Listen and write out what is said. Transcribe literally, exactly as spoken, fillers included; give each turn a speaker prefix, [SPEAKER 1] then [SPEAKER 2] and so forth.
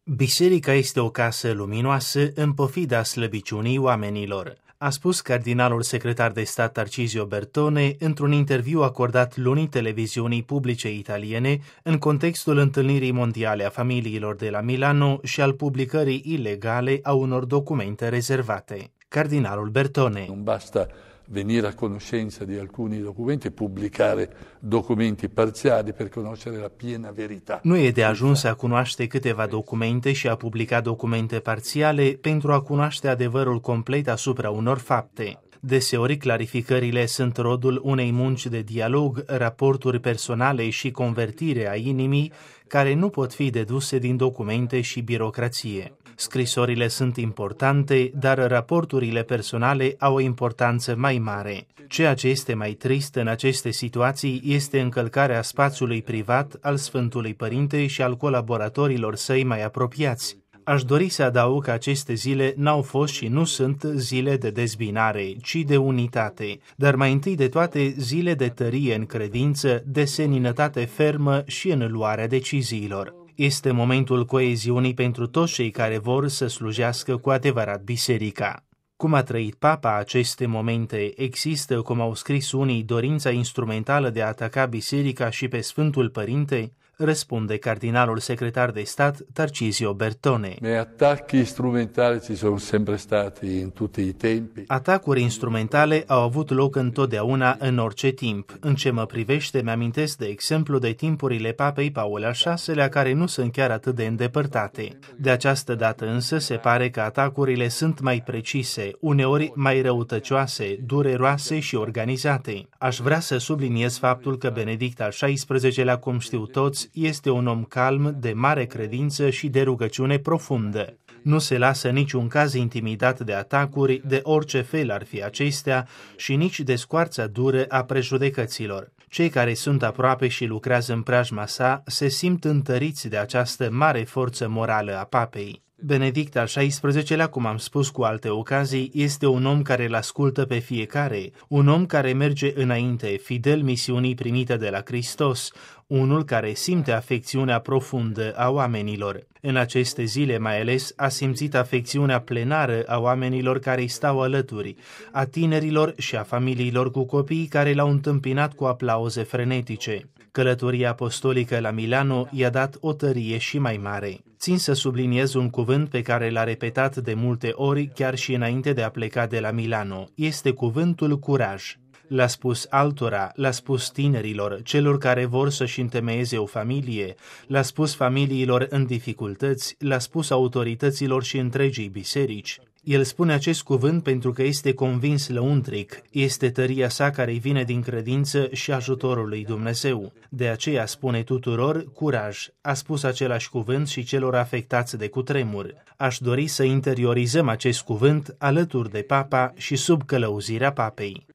[SPEAKER 1] Biserica este o casă luminoasă în pofida slăbiciunii oamenilor, a spus cardinalul secretar de stat Tarcisio Bertone într-un interviu acordat luni televiziunii publice italiene în contextul întâlnirii mondiale a familiilor de la Milano și al publicării ilegale a unor documente rezervate. Cardinalul Bertone:
[SPEAKER 2] Non basta venire a conoscenza di alcuni documenti e pubblicare documenti parziali per conoscere la piena verità.
[SPEAKER 1] Nu e de ajuns a cunoaște câteva documente și a publica documente parțiale pentru a cunoaște adevărul complet asupra unor fapte. Deseori, clarificările sunt rodul unei munci de dialog, raporturi personale și convertire a inimii, care nu pot fi deduse din documente și birocrație. Scrisorile sunt importante, dar raporturile personale au o importanță mai mare. Ceea ce este mai trist în aceste situații este încălcarea spațiului privat al Sfântului Părinte și al colaboratorilor săi mai apropiați. Aș dori să adaug că aceste zile n-au fost și nu sunt zile de dezbinare, ci de unitate, dar mai întâi de toate zile de tărie în credință, de seninătate fermă și în luarea deciziilor. Este momentul coeziunii pentru toți cei care vor să slujească cu adevărat biserica. Cum a trăit Papa aceste momente, există, cum au scris unii, dorința instrumentală de a ataca biserica și pe Sfântul Părinte? Răspunde cardinalul secretar de stat Tarcisio Bertone.
[SPEAKER 2] Ma attacchi strumentali ci sono sempre stati in tutti i tempi.
[SPEAKER 1] Atacuri instrumentale au avut loc întotdeauna în orice timp. În ce mă privește, mi-amintesc de exemplu de timpurile Papei Paul al șaselea, care nu sunt chiar atât de îndepărtate. De această dată însă se pare că atacurile sunt mai precise, uneori mai răutăcioase, dureroase și organizate. Aș vrea să subliniez faptul că Benedict al șaisprezecelea, cum știu toți, este un om calm, de mare credință și de rugăciune profundă. Nu se lasă niciun caz intimidat de atacuri, de orice fel ar fi acestea, și nici de scoarța dură a prejudecăților. Cei care sunt aproape și lucrează în preajma sa se simt întăriți de această mare forță morală a papei. Benedict al șaisprezecelea, cum am spus cu alte ocazii, este un om care îl ascultă pe fiecare, un om care merge înainte, fidel misiunii primite de la Hristos, unul care simte afecțiunea profundă a oamenilor. În aceste zile mai ales a simțit afecțiunea plenară a oamenilor care îi stau alături, a tinerilor și a familiilor cu copii care l-au întâmpinat cu aplauze frenetice. Călătoria apostolică la Milano i-a dat o tărie și mai mare. Țin să subliniez un cuvânt pe care l-a repetat de multe ori, chiar și înainte de a pleca de la Milano. Este cuvântul curaj. L-a spus altora, l-a spus tinerilor, celor care vor să-și întemeieze o familie, l-a spus familiilor în dificultăți, l-a spus autorităților și întregii biserici. El spune acest cuvânt pentru că este convins lăuntric, este tăria sa care îi vine din credință și ajutorul lui Dumnezeu. De aceea spune tuturor, curaj, a spus același cuvânt și celor afectați de cutremur. Aș dori să interiorizăm acest cuvânt alături de Papa și sub călăuzirea Papei.